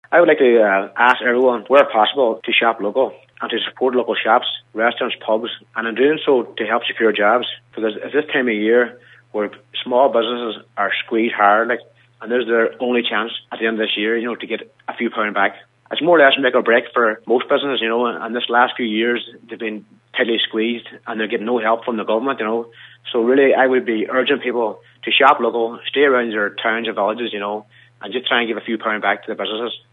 I would like to ask everyone, where possible, to shop local and to support local shops, restaurants, pubs, and in doing so to help secure jobs. Because at this time of year where small businesses are squeezed hard, and there's their only chance at the end of this year, to get a few pound back. It's more or less make or break for most businesses, and this last few years they've been tightly squeezed and they're getting no help from the government, So really I would be urging people to shop local, stay around their towns and villages, and just try and give a few pound back to the businesses.